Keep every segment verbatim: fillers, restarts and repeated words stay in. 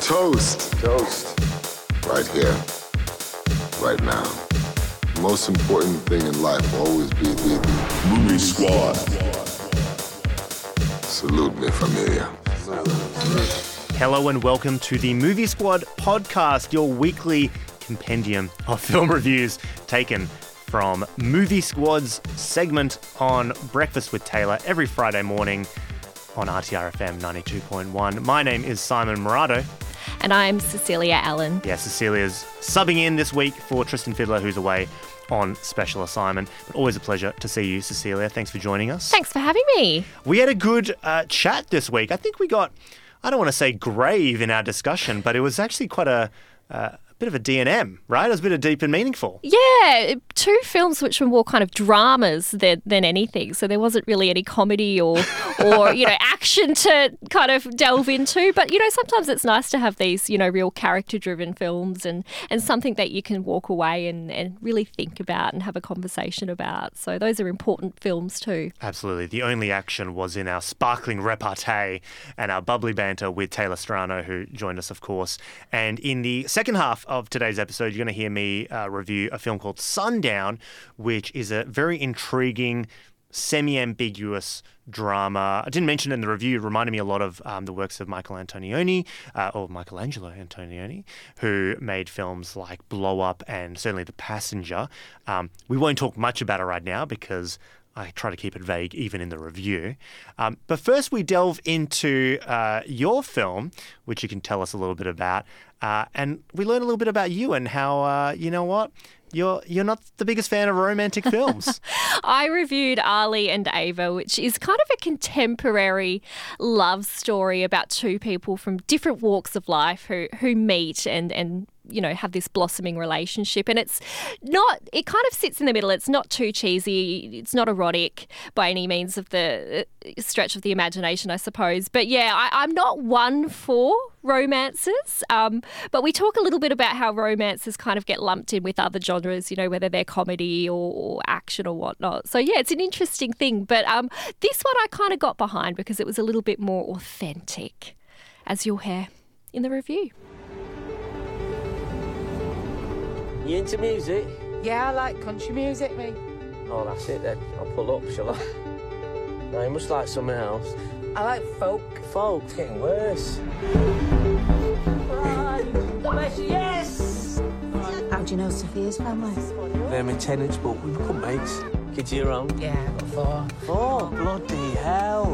Toast. Toast. Right here. Right now. The most important thing in life will always be the Movie Squad. Salute me, familia. Hello and welcome to the Movie Squad podcast, your weekly compendium of film reviews taken from Movie Squad's segment on Breakfast with Taylor every Friday morning on R T R F M ninety-two point one. My name is Simon Murado. And I'm Cecilia Allen. Yeah, Cecilia's subbing in this week for Tristan Fiddler, who's away on special assignment. But always a pleasure to see you, Cecilia. Thanks for joining us. Thanks for having me. We had a good uh, chat this week. I think we got, I don't want to say grave in our discussion, but it was actually quite a... Uh, bit of a D and M, right? It was a bit of deep and meaningful. Yeah, two films which were more kind of dramas than, than anything. So there wasn't really any comedy or, or, you know, action to kind of delve into. But, you know, sometimes it's nice to have these, you know, real character-driven films and, and something that you can walk away and, and really think about and have a conversation about. So those are important films too. Absolutely. The only action was in our sparkling repartee and our bubbly banter with Taylor Strano, who joined us, of course. And in the second half of today's episode, you're going to hear me uh, review a film called Sundown, which is a very intriguing, semi-ambiguous drama. I didn't mention it in the review. It reminded me a lot of um, the works of Michael Antonioni, uh, or Michelangelo Antonioni, who made films like Blow Up and certainly The Passenger. Um, we won't talk much about it right now because I try to keep it vague even in the review. Um, but first we delve into uh, your film, which you can tell us a little bit about. Uh, and we learn a little bit about you and how, uh, you know what, you're you're not the biggest fan of romantic films. I reviewed Ali and Ava, which is kind of a contemporary love story about two people from different walks of life who, who meet and, and you know, have this blossoming relationship. And it's not, it kind of sits in the middle. It's not too cheesy. It's not erotic by any means of the stretch of the imagination, I suppose. But yeah, I, I'm not one for romances. Um, but we talk a little bit about how romances kind of get lumped in with other genres, you know, whether they're comedy or, or action or whatnot. So yeah, it's an interesting thing. But um, this one I kind of got behind because it was a little bit more authentic, as you'll hear in the review. You into music? Yeah, I like country music, me. Oh, that's it then. I'll pull up, shall I? No, you must like something else. I like folk. Folk, it's getting worse. Yes! How do you know Sophia's family? They're my tenants, but we become mates. Kids year old? Yeah, I've got four. Four? Bloody hell.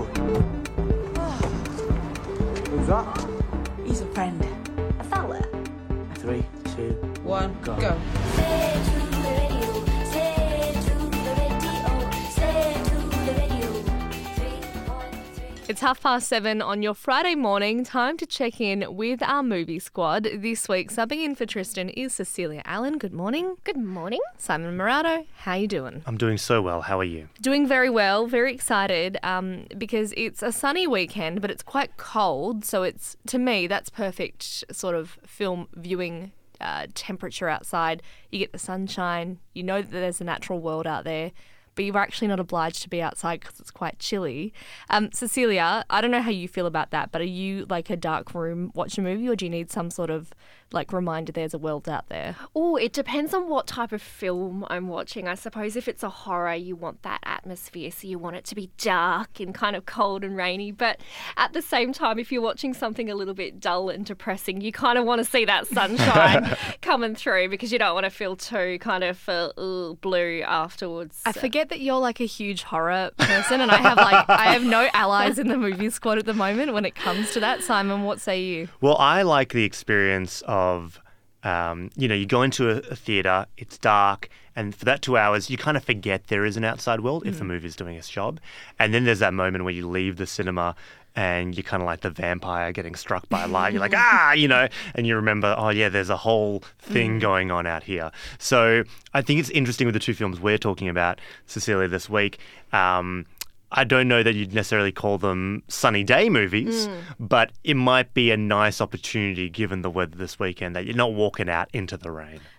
Who's that? He's a friend. A fella? Three, two, One, go. go. Say it to the radio, say it to the radio, say it to the radio. three point three It's half past seven on your Friday morning. Time to check in with our movie squad. This week, subbing in for Tristan is Cecilia Allen. Good morning. Good morning. Simon Murado, how you doing? I'm doing so well. How are you? Doing very well. Very excited um, because it's a sunny weekend, but it's quite cold. So it's, to me, that's perfect sort of film viewing uh, temperature outside. You get the sunshine. You know that there's a natural world out there, but you're actually not obliged to be outside because it's quite chilly. Um, Cecilia, I don't know how you feel about that, but are you like a dark room watch a movie, or do you need some sort of like reminder there's a world out there? Oh, it depends on what type of film I'm watching. I suppose if it's a horror, you want that atmosphere, so you want it to be dark and kind of cold and rainy. But at the same time, if you're watching something a little bit dull and depressing, you kind of want to see that sunshine coming through because you don't want to feel too kind of uh, ugh, blue afterwards. I forget that you're like a huge horror person, and I have like I have no allies in the movie squad at the moment when it comes to that. Simon, what say you? Well, I like the experience of, um, you know, you go into a, a theatre, it's dark, and for that two hours, you kind of forget there is an outside world mm. if the movie's doing its job. And then there's that moment where you leave the cinema and you're kind of like the vampire getting struck by a light. You're like, ah, you know, and you remember, oh, yeah, there's a whole thing mm. going on out here. So I think it's interesting with the two films we're talking about, Cecilia, this week. Um, I don't know that you'd necessarily call them sunny day movies, mm. but it might be a nice opportunity given the weather this weekend that you're not walking out into the rain.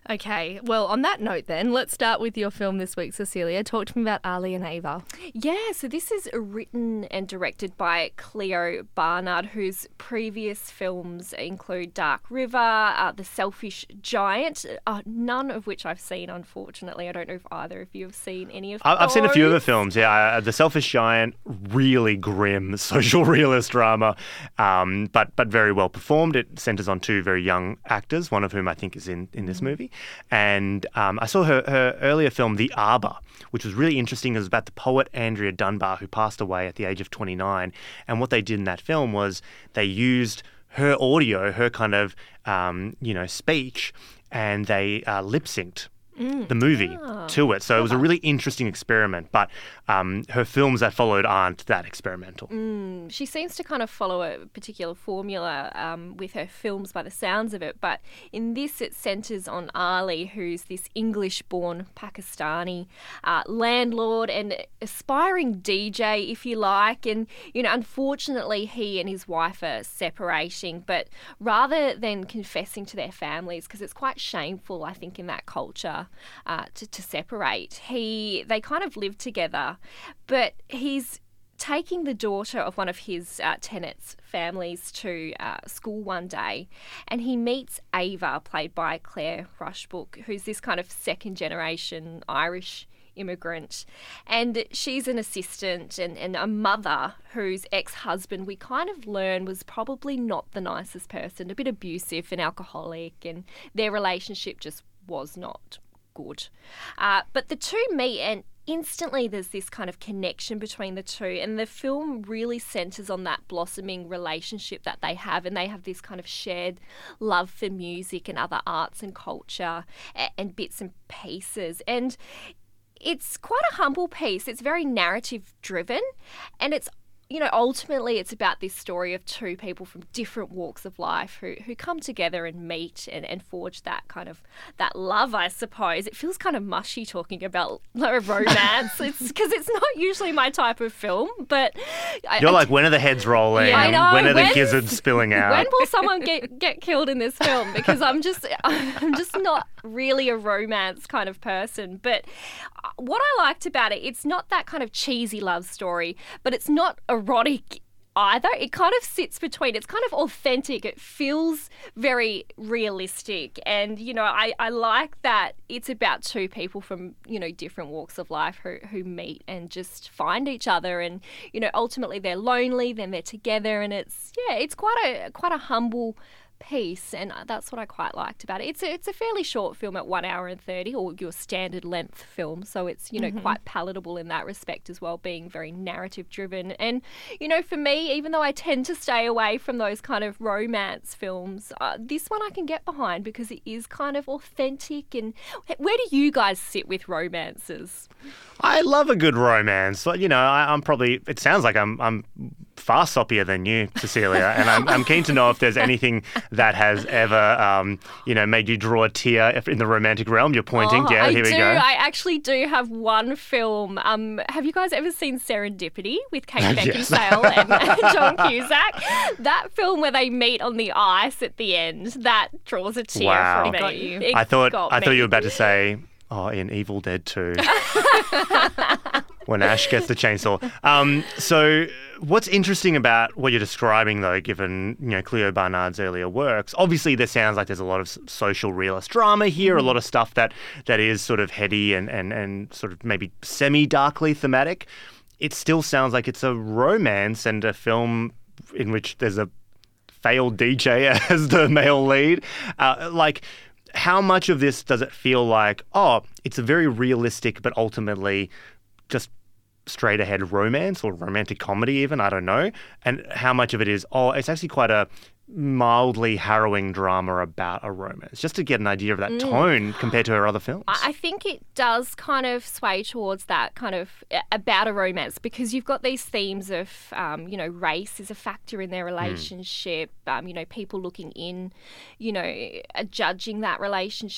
Okay, well, on that note then, let's start with your film this week, Cecilia. Talk to me about Ali and Ava. Yeah, so this is written and directed by Cleo Barnard, whose previous films include Dark River, uh, The Selfish Giant, uh, none of which I've seen, unfortunately. I don't know if either of you have seen any of I- I've seen a few of those. the films, yeah. Uh, The Selfish Giant, really grim social realist drama, um, but but very well performed. It centres on two very young actors, one of whom I think is in, in this movie. And um, I saw her, her earlier film, The Arbor, which was really interesting. It was about the poet Andrea Dunbar, who passed away at the age of twenty-nine. And what they did in that film was they used her audio, her kind of, um, you know, speech, and they uh, lip-synced the movie to it. So it was a really interesting experiment, but um, her films that followed aren't that experimental. Mm, she seems to kind of follow a particular formula um, with her films by the sounds of it, but in this it centres on Ali, who's this English-born Pakistani uh, landlord and aspiring D J, if you like, and, you know, unfortunately he and his wife are separating, but rather than confessing to their families, because it's quite shameful, I think, in that culture, Uh, to, to separate. He, they kind of live together, but he's taking the daughter of one of his uh, tenants' families to uh, school one day, and he meets Ava, played by Claire Rushbrook, who's this kind of second-generation Irish immigrant, and she's an assistant and, and a mother whose ex-husband we kind of learn was probably not the nicest person, a bit abusive and alcoholic, and their relationship just was not good. Uh, but the two meet, and instantly there's this kind of connection between the two, and the film really centres on that blossoming relationship that they have, and they have this kind of shared love for music and other arts and culture and, and bits and pieces. And it's quite a humble piece. It's very narrative driven, and it's, you know, ultimately it's about this story of two people from different walks of life who, who come together and meet and, and forge that kind of, that love, I suppose. It feels kind of mushy talking about romance. It's because it's not usually my type of film, but... I, You're I, like, when are the heads rolling? Yeah, I know. When are the When- gizzards spilling out? When will someone get get killed in this film? Because I'm just I'm just not really a romance kind of person. But what I liked about it, it's not that kind of cheesy love story, but it's not erotic either. It kind of sits between. It's kind of authentic. It feels very realistic. And, you know, I, I like that it's about two people from, you know, different walks of life who, who meet and just find each other. And, you know, ultimately they're lonely, then they're together. And it's, yeah, it's quite a quite a humble piece, and that's what I quite liked about it. It's a, it's a fairly short film at one hour and thirty, or your standard length film, so it's, you know, Mm-hmm. quite palatable in that respect as well, being very narrative driven. And, you know, for me, even though I tend to stay away from those kind of romance films, uh, this one I can get behind because it is kind of authentic. And where do you guys sit with romances? I love a good romance. But, you know, I, I'm probably, it sounds like I'm I'm far soppier than you, Cecilia, and I'm, I'm keen to know if there's anything that has ever, um, you know, made you draw a tear if- in the romantic realm. You're pointing. Oh, yeah, I here do. we go. I actually do have one film. Um, have you guys ever seen Serendipity with Kate Yes. Beckinsale and John Cusack? That film where they meet on the ice at the end, that draws a tear Wow. from me. It got you. It I thought got I thought me. you were about to say, oh, in Evil Dead two. When Ash gets the chainsaw. Um, so what's interesting about what you're describing, though, given, you know, Cleo Barnard's earlier works, obviously there sounds like there's a lot of s- social realist drama here, a lot of stuff that, that is sort of heady and, and, and sort of maybe semi-darkly thematic. It still sounds like it's a romance and a film in which there's a failed D J as the male lead. Uh, like, how much of this does it feel like, oh, it's a very realistic but ultimately just straight ahead romance or romantic comedy even, I don't know. And how much of it is, oh, it's actually quite a mildly harrowing drama about a romance, just to get an idea of that tone compared to her other films. I I think it does kind of sway towards that kind of uh, about a romance, because you've got these themes of, um, you know, race is a factor in their relationship, um, you know, people looking in, you know, uh, judging that relationship.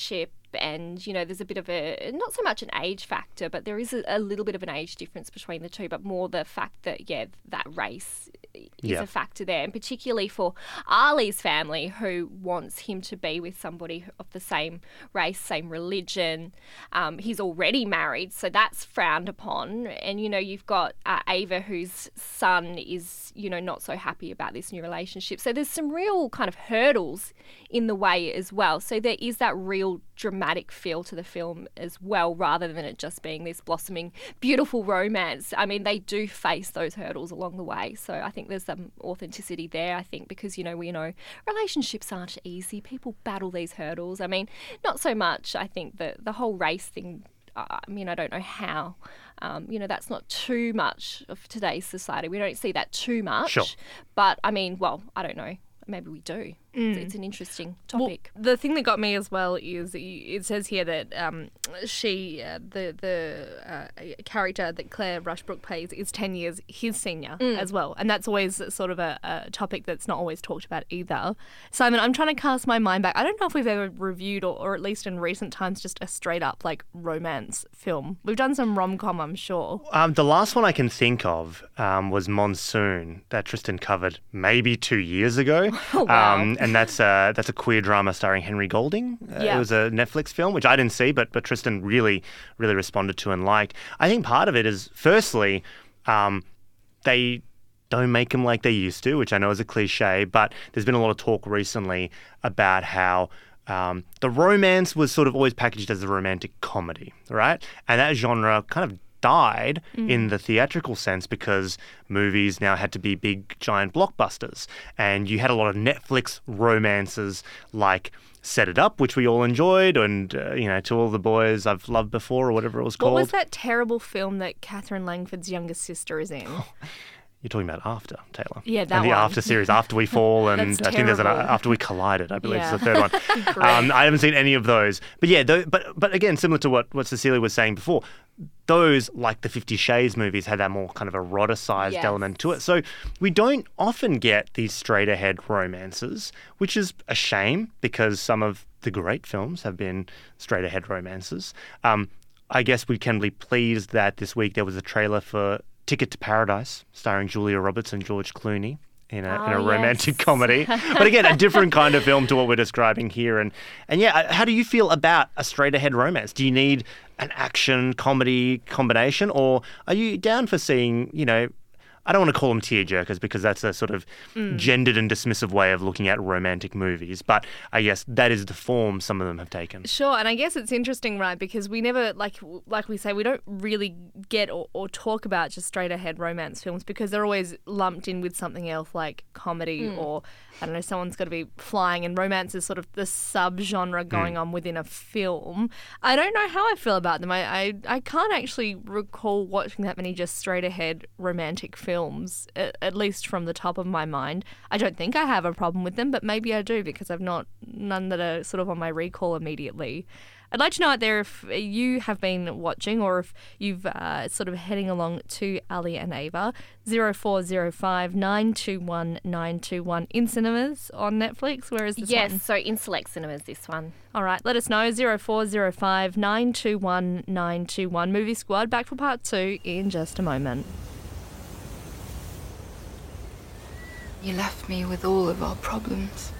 and, you know, there's a bit of a, not so much an age factor, but there is a, a little bit of an age difference between the two, but more the fact that, yeah, that race is Yeah. a factor there, and particularly for Ali's family, who wants him to be with somebody of the same race, same religion. Um, he's already married, so that's frowned upon. And, you know, you've got uh, Ava, whose son is, you know, not so happy about this new relationship. So there's some real kind of hurdles in the way as well. So there is that real dramatic feel to the film as well, rather than it just being this blossoming, beautiful romance. I mean, they do face those hurdles along the way. So I think there's some authenticity there, I think, because, you know, we know relationships aren't easy. People battle these hurdles. I mean, not so much, I think, the, the whole race thing, I mean, I don't know how. Um, you know, that's not too much of today's society. We don't see that too much. Sure. But, I mean, well, I don't know. Maybe we do. It's, it's an interesting topic. Well, the thing that got me as well is it says here that um, she, uh, the the uh, character that Claire Rushbrook plays, is ten years his senior as well. And that's always sort of a, a topic that's not always talked about either. Simon, I'm trying to cast my mind back. I don't know if we've ever reviewed, or, or at least in recent times, just a straight up like romance film. We've done some rom-com, I'm sure. Um, the last one I can think of um, was Monsoon, that Tristan covered maybe two years ago. Oh, wow. Um, and that's a, that's a queer drama starring Henry Golding. Uh, Yeah. It was a Netflix film, which I didn't see, but but Tristan really, really responded to and liked. I think part of it is, firstly, um, they don't make them like they used to, which I know is a cliche, but there's been a lot of talk recently about how um, the romance was sort of always packaged as a romantic comedy, right? And that genre kind of died in the theatrical sense because movies now had to be big, giant blockbusters. And you had a lot of Netflix romances like Set It Up, which we all enjoyed, and, uh, you know, To All the Boys I've Loved Before, or whatever it was What called. was that terrible film that Catherine Langford's younger sister is in? You're talking about After, Taylor. Yeah, that And the one. After series, After We Fall, and That's I think there's an terrible. After We Collided, I believe Yeah. is the third one. Great. um, I haven't seen any of those. But yeah, tho- but but again, similar to what, what Cecilia was saying before, those, like the Fifty Shades movies, had that more kind of eroticized Yes. element to it. So we don't often get these straight-ahead romances, which is a shame because some of the great films have been straight-ahead romances. Um, I guess we can be pleased that this week there was a trailer for Ticket to Paradise, starring Julia Roberts and George Clooney in a, in a Oh, romantic yes. comedy. But again, a different kind of film to what we're describing here. And and yeah, how do you feel about a straight-ahead romance? Do you need an action comedy combination, or are you down for seeing, you know, I don't want to call them tearjerkers because that's a sort of gendered and dismissive way of looking at romantic movies. But I guess that is the form some of them have taken. Sure, and I guess it's interesting, right? Because we never, like like we say, we don't really get or, or talk about just straight ahead romance films because they're always lumped in with something else like comedy or, I don't know, someone's got to be flying, and romance is sort of the sub-genre going on within a film. I don't know how I feel about them. I, I, I can't actually recall watching that many just straight ahead romantic films, at, at least from the top of my mind. I don't think I have a problem with them, but maybe I do because I've not, none that are sort of on my recall immediately. I'd like to know out there if you have been watching or if you've uh, sort of heading along to Ali and Ava. zero four zero five nine two one nine two one in cinemas on Netflix. Where is this Yes, one? so in select cinemas, this one. All right, let us know. zero four zero five nine two one nine two one. Movie Squad back for part two in just a moment. You left me with all of our problems.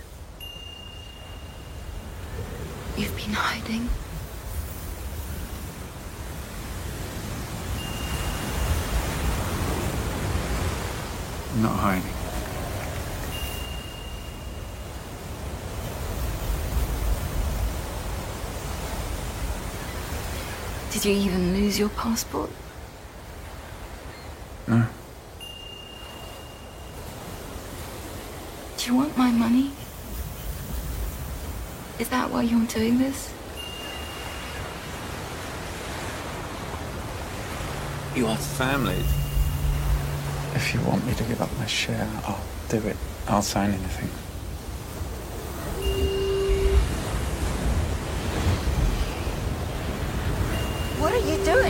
You've been hiding. I'm not hiding. Did you even lose your passport? No. Do you want my money? Is that why you're doing this? You are family. If you want me to give up my share, I'll do it. I'll sign anything. What are you doing?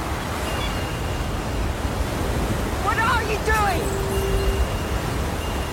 What are you doing?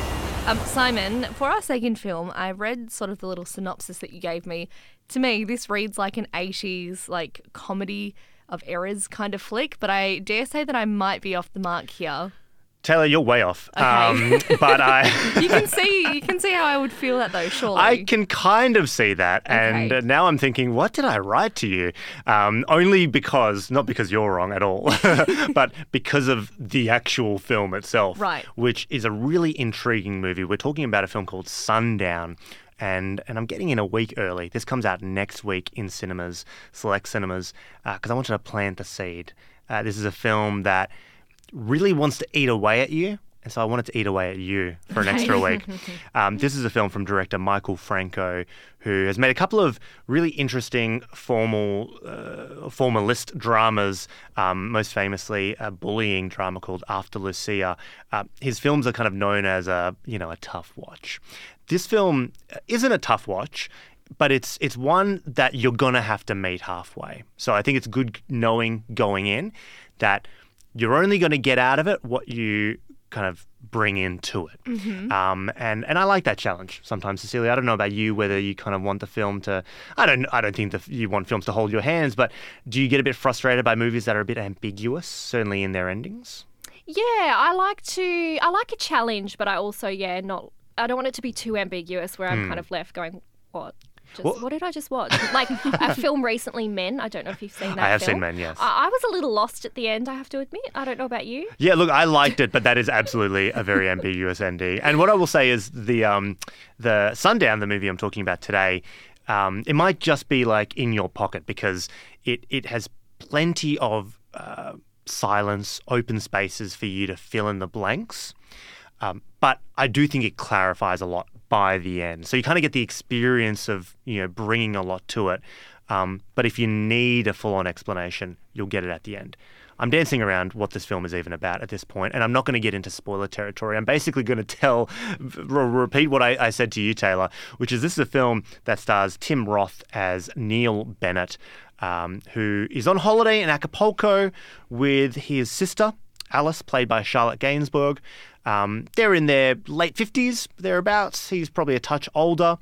Um, Simon, for our second film, I read sort of the little synopsis that you gave me. To me, this reads like an eighties like comedy of errors kind of flick, but I dare say that I might be off the mark here. Taylor, you're way off. Okay. Um, but I You can see you can see how I would feel that though, surely. I can kind of see that. And Okay. uh, now I'm thinking, what did I write to you? Um, only because, not because you're wrong at all, but because of the actual film itself. Right. Which is a really intriguing movie. We're talking about a film called Sundown. And and I'm getting in a week early. This comes out next week in cinemas, select cinemas, because I wanted to plant the seed. Uh, this is a film that really wants to eat away at you, and so I wanted to eat away at you for an extra week. Um, this is a film from director Michael Franco, who has made a couple of really interesting formal, uh, formalist dramas, um, most famously a bullying drama called After Lucia. Uh, his films are kind of known as a, you know, a tough watch. This film isn't a tough watch, but it's it's one that you're going to have to meet halfway. So I think it's good knowing going in that you're only going to get out of it what you kind of bring into it. Mm-hmm. Um, and, and I like that challenge sometimes, Cecilia. I don't know about you, whether you kind of want the film to, I don't I don't think that you want films to hold your hands, but do you get a bit frustrated by movies that are a bit ambiguous, certainly in their endings? Yeah, I like to. I like a challenge, but I also, yeah, not. I don't want it to be too ambiguous where I'm Hmm. kind of left going, what? Just, Well- what did I just watch? Like a film recently, Men. I don't know if you've seen that. I have film. seen Men, yes. I, I was a little lost at the end, I have to admit. I don't know about you. Yeah, look, I liked it, but that is absolutely a very ambiguous ending. And what I will say is the um, the Sundown, the movie I'm talking about today, um, it might just be like in your pocket because it, it has plenty of uh, silence, open spaces for you to fill in the blanks. Um, but I do think it clarifies a lot by the end. So you kind of get the experience of, you know, bringing a lot to it. Um, but if you need a full-on explanation, you'll get it at the end. I'm dancing around what this film is even about at this point, and I'm not going to get into spoiler territory. I'm basically going to tell, r- repeat what I, I said to you, Taylor, which is this is a film that stars Tim Roth as Neil Bennett, um, who is on holiday in Acapulco with his sister, Alice, played by Charlotte Gainsbourg. Um, they're in their late fifties, thereabouts. He's probably a touch older.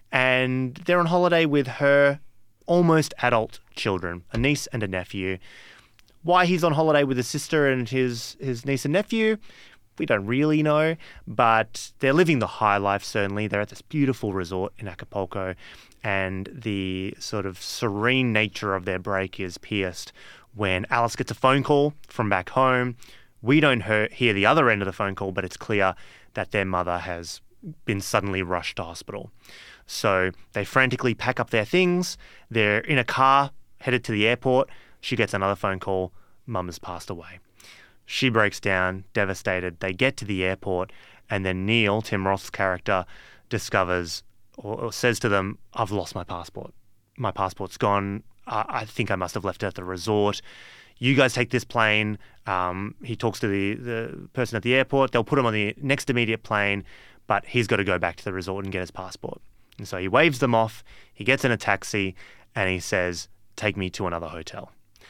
And they're on holiday with her almost adult children, a niece and a nephew. Why he's on holiday with his sister and his, his niece and nephew, we don't really know. But they're living the high life, certainly. They're at this beautiful resort in Acapulco. And the sort of serene nature of their break is pierced when Alice gets a phone call from back home. We don't hear, hear the other end of the phone call, but it's clear that their mother has been suddenly rushed to hospital. So they frantically pack up their things. They're in a car headed to the airport. She gets another phone call. Mum has passed away. She breaks down, devastated. They get to the airport, and then Neil, Tim Roth's character, discovers or, or says to them, I've lost my passport. My passport's gone. I, I think I must have left it at the resort. You guys take this plane. Um, he talks to the, the person at the airport. They'll put him on the next immediate plane, but he's got to go back to the resort and get his passport. And so he waves them off. He gets in a taxi and he says, take me to another hotel.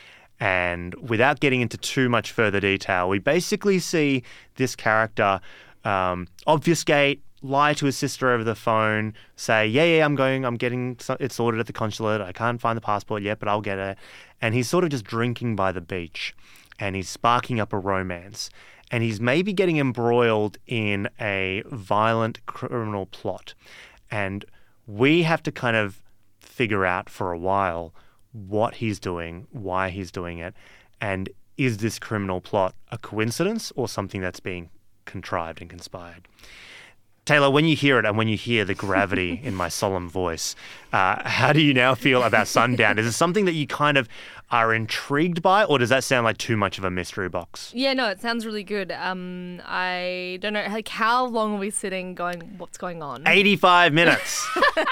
And without getting into too much further detail, we basically see this character um, obfuscate, lie to his sister over the phone, say, yeah, yeah, I'm going, I'm getting it sorted at the consulate. I can't find the passport yet, but I'll get it. And he's sort of just drinking by the beach and he's sparking up a romance. And he's maybe getting embroiled in a violent criminal plot. And we have to kind of figure out for a while what he's doing, why he's doing it, and is this criminal plot a coincidence or something that's being contrived and conspired? Taylor, when you hear it and when you hear the gravity in my solemn voice, uh, how do you now feel about Sundown? Is it something that you kind of are intrigued by, or does that sound like too much of a mystery box? Yeah, no, it sounds really good. Um, I don't know, like, how long are we sitting going, what's going on? eighty-five minutes.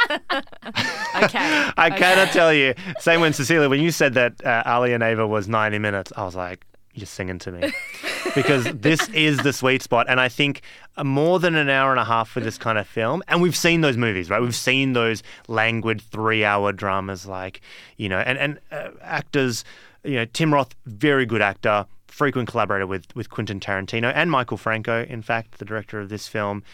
Okay. I okay. cannot tell you. Same when Cecilia, when you said that uh, Ali and Ava was ninety minutes, I was like, you're singing to me. Because this is the sweet spot. And I think more than an hour and a half for this kind of film, and we've seen those movies, right? We've seen those languid three-hour dramas like, you know, and, and uh, actors, you know, Tim Roth, very good actor, frequent collaborator with, with Quentin Tarantino and Michael Franco, in fact, the director of this film.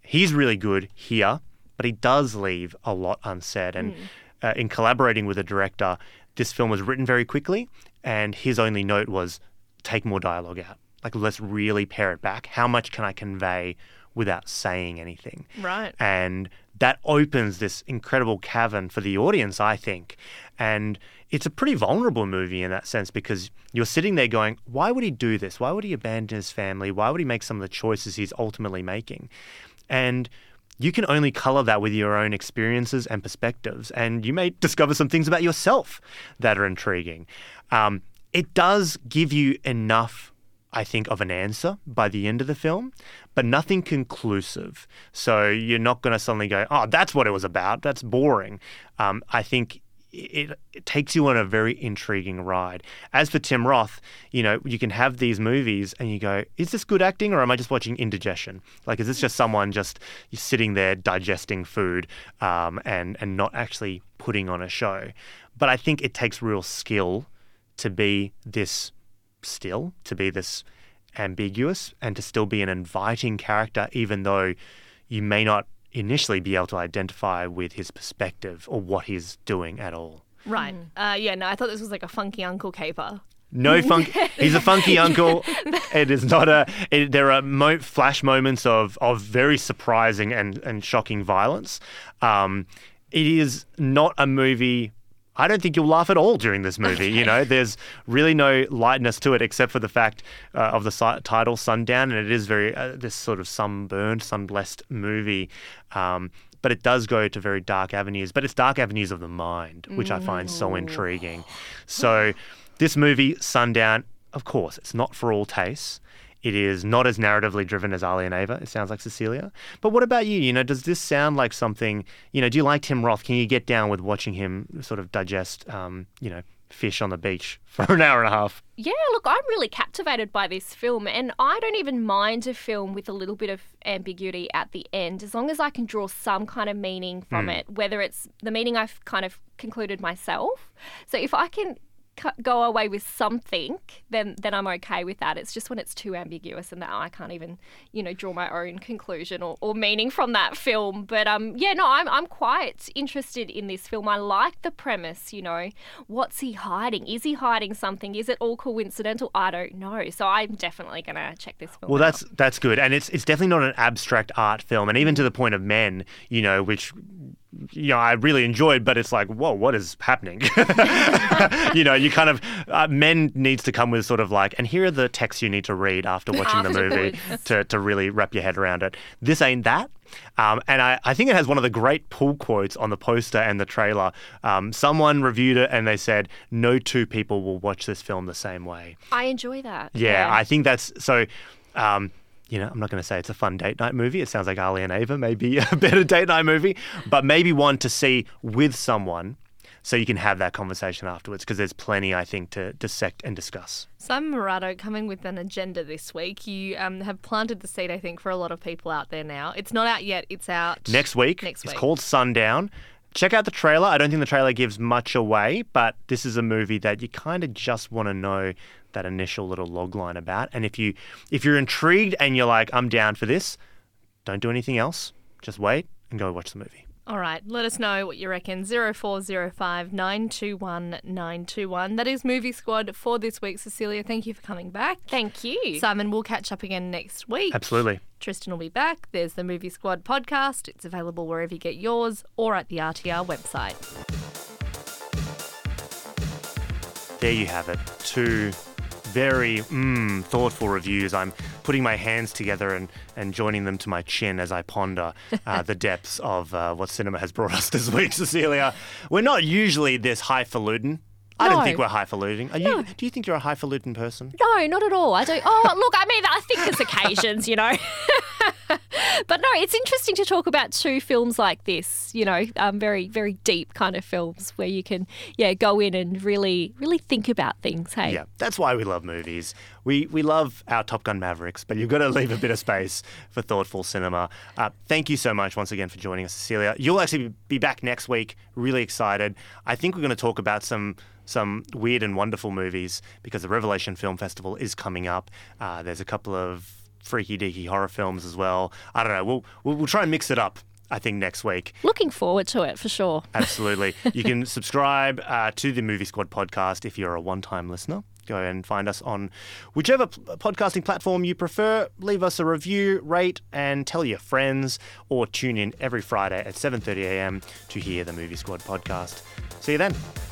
he's really good here, but he does leave a lot unsaid. And uh, in collaborating with a director, this film was written very quickly, and his only note was take more dialogue out. Like, let's really pare it back. How much can I convey without saying anything? Right. And that opens this incredible cavern for the audience, I think. And it's a pretty vulnerable movie in that sense, because you're sitting there going, why would he do this? Why would he abandon his family? Why would he make some of the choices he's ultimately making? And you can only color that with your own experiences and perspectives. And you may discover some things about yourself that are intriguing. Um, it does give you enough, I think, of an answer by the end of the film, but nothing conclusive. So you're not going to suddenly go, oh, that's what it was about. That's boring. Um, I think it, it takes you on a very intriguing ride. As for Tim Roth, you know, you can have these movies and you go, is this good acting, or am I just watching indigestion? Like, is this just someone just sitting there digesting food um, and, and not actually putting on a show? But I think it takes real skill to be this still, to be this ambiguous, and to still be an inviting character, even though you may not initially be able to identify with his perspective or what he's doing at all. Right. Uh, yeah, no, I thought this was like a funky Uncle Caper. No funk. He's a funky uncle. It is not a. It, there are mo- flash moments of of very surprising and and shocking violence. Um, it is not a movie. I don't think you'll laugh at all during this movie. You know, there's really no lightness to it except for the fact uh, of the si- title, Sundown, and it is very uh, this sort of sunburned, sunblessed movie. Um, but it does go to very dark avenues, but it's dark avenues of the mind, which I find so intriguing. So this movie, Sundown, of course, it's not for all tastes. It is not as narratively driven as Ali and Ava. It sounds like Cecilia. But what about you? You know, does this sound like something, you know, do you like Tim Roth? Can you get down with watching him sort of digest, um, you know, fish on the beach for an hour and a half? Yeah, look, I'm really captivated by this film, and I don't even mind a film with a little bit of ambiguity at the end, as long as I can draw some kind of meaning from Mm. it, whether it's the meaning I've kind of concluded myself. So if I can cu- go away with something, then then I'm okay with that. It's just when it's too ambiguous and that I can't even, you know, draw my own conclusion or, or meaning from that film. But um, yeah, no, I'm I'm quite interested in this film. I like the premise. You know, what's he hiding? Is he hiding something? Is it all coincidental? I don't know. So I'm definitely gonna check this film Well, out. that's that's good, and it's it's definitely not an abstract art film, and even to the point of Men, you know, which, you know, I really enjoyed, but it's like, whoa, what is happening? You know, you kind of uh, Men needs to come with sort of like, and here are the texts you need to read after watching the movie to to really wrap your head around it. This ain't that. Um, and I, I think it has one of the great pull quotes on the poster and the trailer. Um, someone reviewed it and they said, no two people will watch this film the same way. I enjoy that. Yeah, I think that's so. Um, you know, I'm not going to say it's a fun date night movie. It sounds like Ali and Ava may be a better date night movie, but maybe one to see with someone so you can have that conversation afterwards, because there's plenty, I think, to dissect and discuss. Simon Murado, coming with an agenda this week. You um, have planted the seed, I think, for a lot of people out there now. It's not out yet. It's out Next week. Next It's week. called Sundown. Check out the trailer. I don't think the trailer gives much away, but this is a movie that you kind of just want to know that initial little log line about. And if you if you're intrigued and you're like, I'm down for this, don't do anything else. Just wait and go watch the movie. All right, let us know what you reckon. zero four zero five nine two one nine two one. That is Movie Squad for this week. Cecilia, thank you for coming back. Thank you. Simon, we'll catch up again next week. Absolutely. Tristan will be back. There's the Movie Squad podcast. It's available wherever you get yours or at the R T R website. There you have it. Two very mm, thoughtful reviews. I'm putting my hands together and, and joining them to my chin as I ponder uh, the depths of uh, what cinema has brought us this week, Cecilia. We're not usually this highfalutin. I don't No. think we're highfalutin. Are you? Do you think you're a highfalutin person? No, not at all. I don't. Oh, look, I mean, I think there's occasions, you know. But no, it's interesting to talk about two films like this, you know, um, very, very deep kind of films where you can, yeah, go in and really, really think about things, hey? Yeah, that's why we love movies. We we love our Top Gun Mavericks, but you've got to leave a bit of space for thoughtful cinema. Uh, thank you so much once again for joining us, Cecilia. You'll actually be back next week. Really excited. I think we're going to talk about some some weird and wonderful movies because the Revelation Film Festival is coming up. Uh, there's a couple of freaky deaky horror films as well. I don't know. We'll we'll, we'll try and mix it up, I think, next week. Looking forward to it for sure. Absolutely. You can subscribe uh, to the Movie Squad podcast if you're a one-time listener. Go and find us on whichever p- podcasting platform you prefer. Leave us a review, rate, and tell your friends, or tune in every Friday at seven thirty a.m. to hear the Movie Squad podcast. See you then.